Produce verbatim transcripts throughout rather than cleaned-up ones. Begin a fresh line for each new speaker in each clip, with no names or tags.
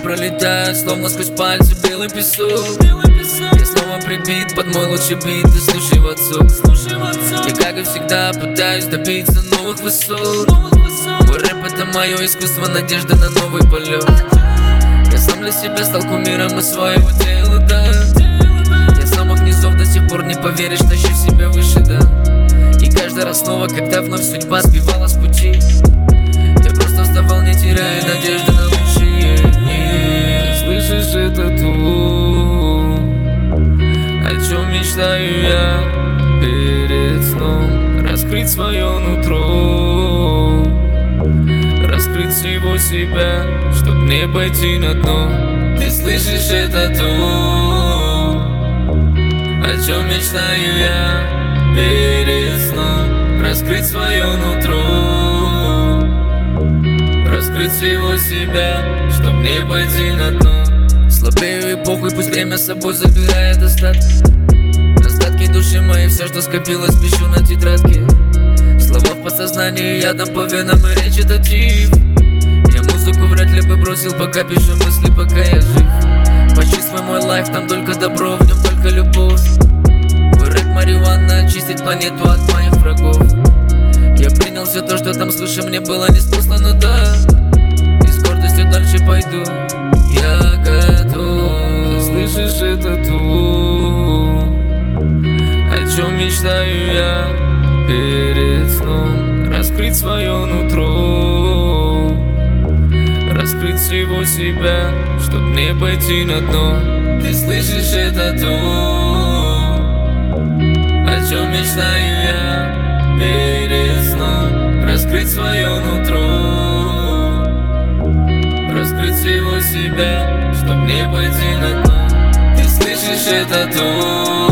пролетают, словно сквозь пальцы белый песок. Я снова прибит под мой лучший бит, и слушай в отцу. Я, как и всегда, пытаюсь добиться новых высот. Мой рэп — это мое искусство, надежда на новый полет. Я сам для себя стал кумиром и своего дела, да. Я с самых низов до сих пор, не поверишь, тащу себя выше, да. И каждый раз снова, когда вновь судьба сбивала с пути, я просто вставал, не теряя надежды на лучшее. Ты слышишь это то, о чем мечтаю я перед сном? Раскрыть свое нутро, раскрыть всего себя, чтоб не пойти на дно. Ты слышишь это то, о чем мечтаю я перед сном? Раскрыть свое нутро, раскрыть всего себя, чтоб не пойти на дно. Слабею и похуй, пусть время с собой забирает остатки. Остатки души моей, все, что скопилось, пишу на тетрадке. Слова в подсознании, ядом по венам, и речь это тип. Я музыку вряд ли бы бросил, пока пишу мысли, пока я жив. Почувствуй мой лайф, там только добро, в нем только любовь. Мой рэп марихуана, очистить планету от моих врагов. Я принял все то, что там слышу, мне было не скучно, но да. И с гордостью дальше пойду, я готов. Слышишь это то, о чем мечтаю я перед сном? Раскрыть свое нутро, раскрыть всего себя, чтоб не пойти на дно. Ты слышишь это то, о чем мечтаю я перед сном? Раскрыть свое нутро, раскрыть всего себя, чтоб не пойти на дно. Ты слышишь это то,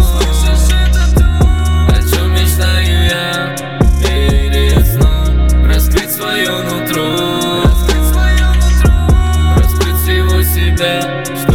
о чем мечтаю я перед сном? Раскрыть свое нутро, раскрыть всего себя, чтоб